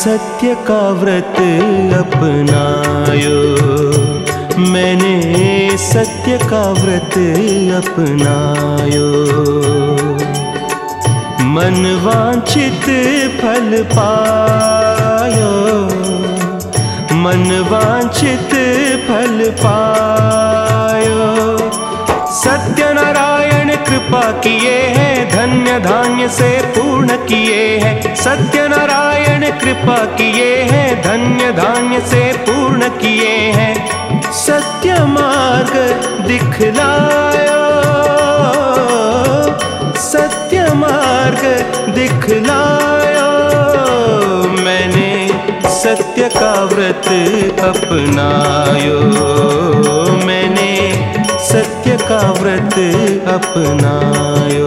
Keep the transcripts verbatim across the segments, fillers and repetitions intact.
सत्य का व्रत अपनायो, मैंने सत्य का व्रत अपनायो। मन वांछित फल पायो, मन वांछित फल पायो। सत्यनारायण कृपा किए हैं, धन्य धान्य से पूर्ण किए हैं। सत्यनारायण कृपा किए हैं, धन्य धान्य से पूर्ण किए हैं। सत्य मार्ग दिखलायो, सत्य मार्ग दिखलायो। मैंने सत्य का व्रत अपनायो, मैंने सत्य का व्रत अपनायो।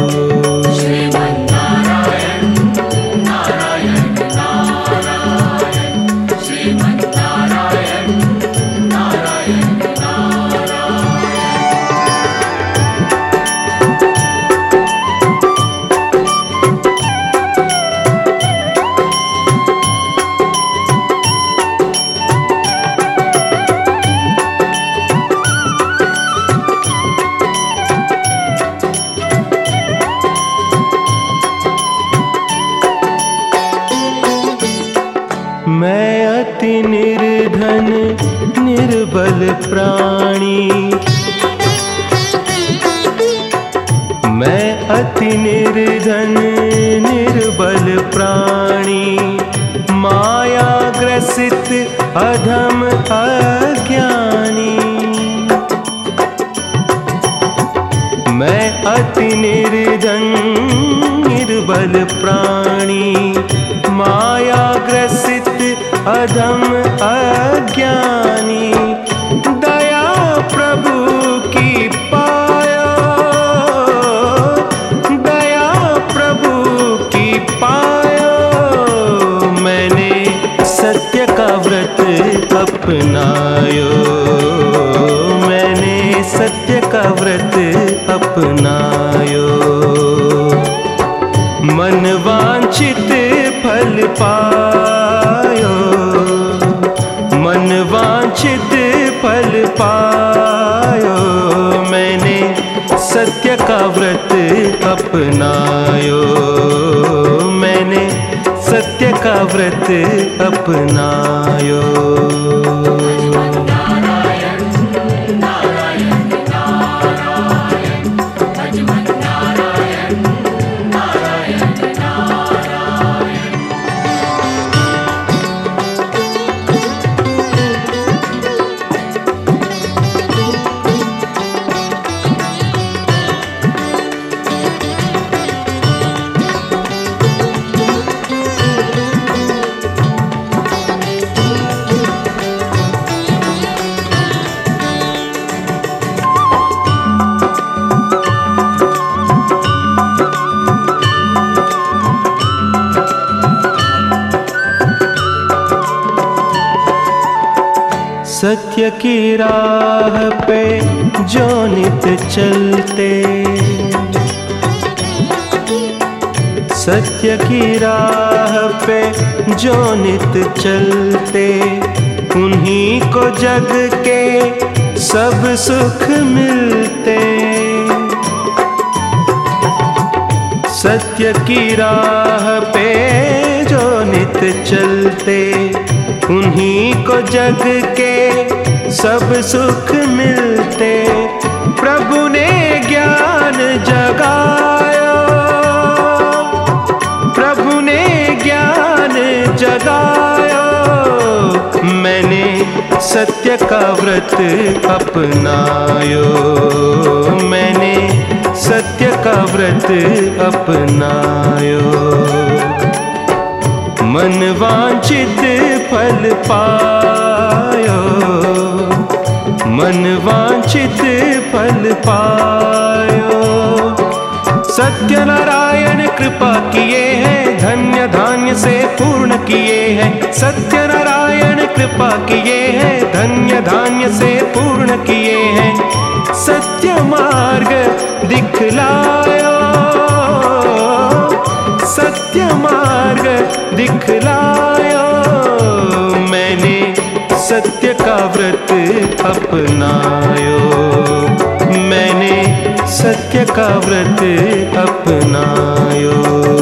मैं अति निर्धन निर्बल प्राणी, मैं अति निर्धन निर्बल प्राणी। माया ग्रसित अधम अज्ञानी, मैं अति निर्धन निर्बल प्राणी। माया ग्रसित अधम अज्ञानी। दया प्रभु की पायो, दया प्रभु की पायो। मैंने सत्य का व्रत अपनायो, मैंने सत्य का व्रत अपनायो। मन वांछित फल पायो, मन वांछित फल पायो। मैंने सत्य का व्रत अपनायो, मैंने सत्य का व्रत अपनायो। सत्य की राह पे जो नित चलते, सत्य की राह पे जो नित चलते। उन्हीं को जग के सब सुख मिलते। सत्य की राह पे जो नित चलते, उन्हीं को जग के सब सुख मिलते। प्रभु ने ज्ञान जगाया, प्रभु ने ज्ञान जगाया। मैंने सत्य का व्रत अपनायो, मैंने सत्य का व्रत अपनायो। मन वांछित फल पायो, मन वांछित फल पायो। सत्यनारायण कृपा किए हैं, धन्य धान्य से पूर्ण किए हैं। सत्यनारायण कृपा किए हैं, धन्य धान्य से पूर्ण किए हैं। सत्य मार्ग दिखलायो, सत्य मार्ग दिखलायो। का व्रत अपनायो, मैंने सत्य का व्रत अपनायो।